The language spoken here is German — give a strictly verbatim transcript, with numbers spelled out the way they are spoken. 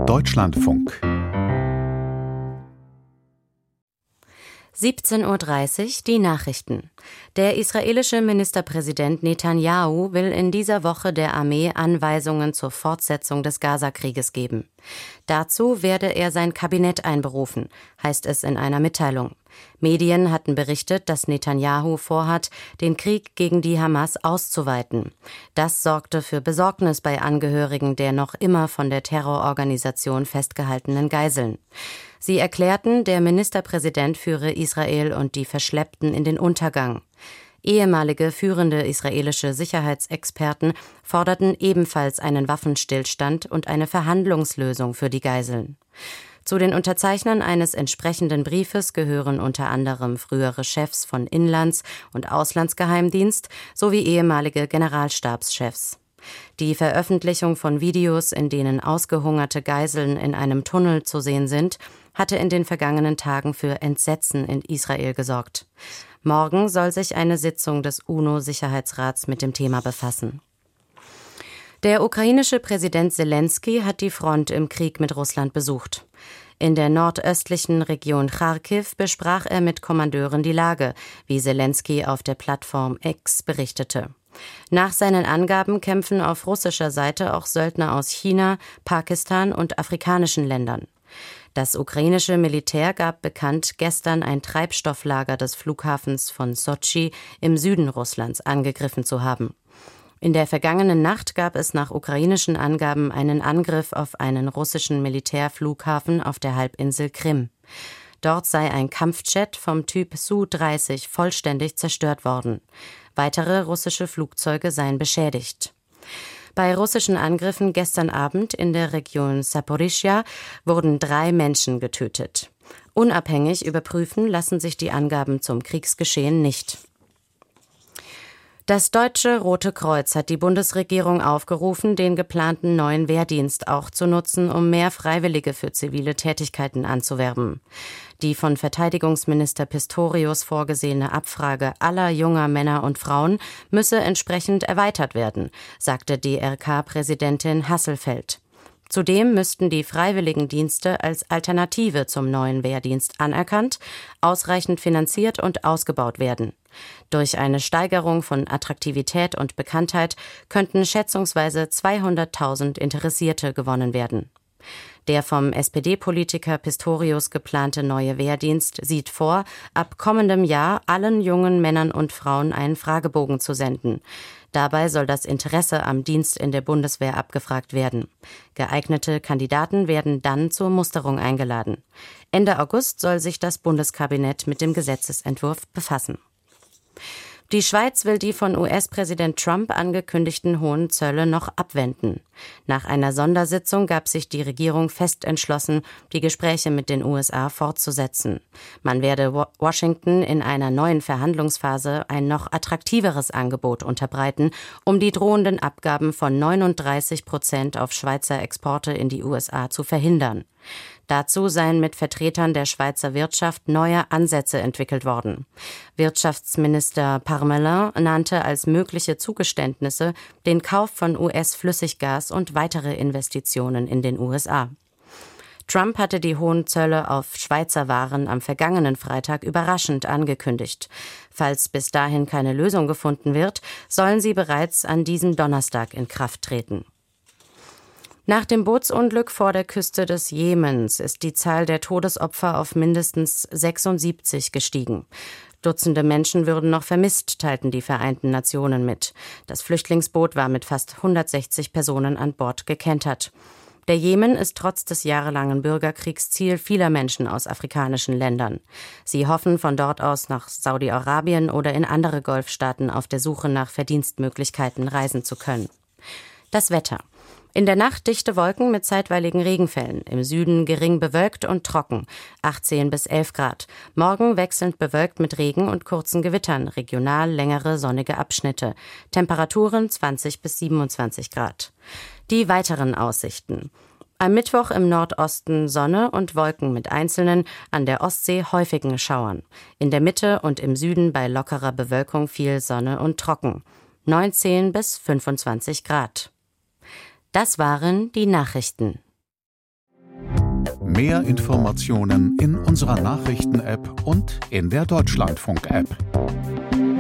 Deutschlandfunk siebzehn Uhr dreißig, die Nachrichten. Der israelische Ministerpräsident Netanyahu will in dieser Woche der Armee Anweisungen zur Fortsetzung des Gazakrieges geben. Dazu werde er sein Kabinett einberufen, heißt es in einer Mitteilung. Medien hatten berichtet, dass Netanyahu vorhat, den Krieg gegen die Hamas auszuweiten. Das sorgte für Besorgnis bei Angehörigen der noch immer von der Terrororganisation festgehaltenen Geiseln. Sie erklärten, der Ministerpräsident führe Israel und die Verschleppten in den Untergang. Ehemalige führende israelische Sicherheitsexperten forderten ebenfalls einen Waffenstillstand und eine Verhandlungslösung für die Geiseln. Zu den Unterzeichnern eines entsprechenden Briefes gehören unter anderem frühere Chefs von Inlands- und Auslandsgeheimdienst sowie ehemalige Generalstabschefs. Die Veröffentlichung von Videos, in denen ausgehungerte Geiseln in einem Tunnel zu sehen sind, hatte in den vergangenen Tagen für Entsetzen in Israel gesorgt. Morgen soll sich eine Sitzung des UNO-Sicherheitsrats mit dem Thema befassen. Der ukrainische Präsident Selenskyj hat die Front im Krieg mit Russland besucht. In der nordöstlichen Region Charkiw besprach er mit Kommandeuren die Lage, wie Selenskyj auf der Plattform X berichtete. Nach seinen Angaben kämpfen auf russischer Seite auch Söldner aus China, Pakistan und afrikanischen Ländern. Das ukrainische Militär gab bekannt, gestern ein Treibstofflager des Flughafens von Sotschi im Süden Russlands angegriffen zu haben. In der vergangenen Nacht gab es nach ukrainischen Angaben einen Angriff auf einen russischen Militärflughafen auf der Halbinsel Krim. Dort sei ein Kampfjet vom Typ S U dreißig vollständig zerstört worden. Weitere russische Flugzeuge seien beschädigt. Bei russischen Angriffen gestern Abend in der Region Saporischschja wurden drei Menschen getötet. Unabhängig überprüfen lassen sich die Angaben zum Kriegsgeschehen nicht. Das Deutsche Rote Kreuz hat die Bundesregierung aufgerufen, den geplanten neuen Wehrdienst auch zu nutzen, um mehr Freiwillige für zivile Tätigkeiten anzuwerben. Die von Verteidigungsminister Pistorius vorgesehene Abfrage aller junger Männer und Frauen müsse entsprechend erweitert werden, sagte D R K-Präsidentin Hasselfeld. Zudem müssten die Freiwilligendienste als Alternative zum neuen Wehrdienst anerkannt, ausreichend finanziert und ausgebaut werden. Durch eine Steigerung von Attraktivität und Bekanntheit könnten schätzungsweise zweihunderttausend Interessierte gewonnen werden. Der vom S P D-Politiker Pistorius geplante neue Wehrdienst sieht vor, ab kommendem Jahr allen jungen Männern und Frauen einen Fragebogen zu senden. Dabei soll das Interesse am Dienst in der Bundeswehr abgefragt werden. Geeignete Kandidaten werden dann zur Musterung eingeladen. Ende August soll sich das Bundeskabinett mit dem Gesetzesentwurf befassen. Die Schweiz will die von U S-Präsident Trump angekündigten hohen Zölle noch abwenden. Nach einer Sondersitzung gab sich die Regierung fest entschlossen, die Gespräche mit den U S A fortzusetzen. Man werde Washington in einer neuen Verhandlungsphase ein noch attraktiveres Angebot unterbreiten, um die drohenden Abgaben von neununddreißig Prozent auf Schweizer Exporte in die U S A zu verhindern. Dazu seien mit Vertretern der Schweizer Wirtschaft neue Ansätze entwickelt worden. Wirtschaftsminister Parmelin nannte als mögliche Zugeständnisse den Kauf von U S-Flüssiggas und weitere Investitionen in den U S A. Trump hatte die hohen Zölle auf Schweizer Waren am vergangenen Freitag überraschend angekündigt. Falls bis dahin keine Lösung gefunden wird, sollen sie bereits an diesem Donnerstag in Kraft treten. Nach dem Bootsunglück vor der Küste des Jemens ist die Zahl der Todesopfer auf mindestens sechsundsiebzig gestiegen. Dutzende Menschen würden noch vermisst, teilten die Vereinten Nationen mit. Das Flüchtlingsboot war mit fast hundertsechzig Personen an Bord gekentert. Der Jemen ist trotz des jahrelangen Bürgerkriegs Ziel vieler Menschen aus afrikanischen Ländern. Sie hoffen von dort aus nach Saudi-Arabien oder in andere Golfstaaten auf der Suche nach Verdienstmöglichkeiten reisen zu können. Das Wetter. In der Nacht dichte Wolken mit zeitweiligen Regenfällen. Im Süden gering bewölkt und trocken. achtzehn bis elf Grad. Morgen wechselnd bewölkt mit Regen und kurzen Gewittern. Regional längere sonnige Abschnitte. Temperaturen zwanzig bis siebenundzwanzig Grad. Die weiteren Aussichten. Am Mittwoch im Nordosten Sonne und Wolken mit einzelnen, an der Ostsee häufigen Schauern. In der Mitte und im Süden bei lockerer Bewölkung viel Sonne und trocken. neunzehn bis fünfundzwanzig Grad. Das waren die Nachrichten. Mehr Informationen in unserer Nachrichten-App und in der Deutschlandfunk-App.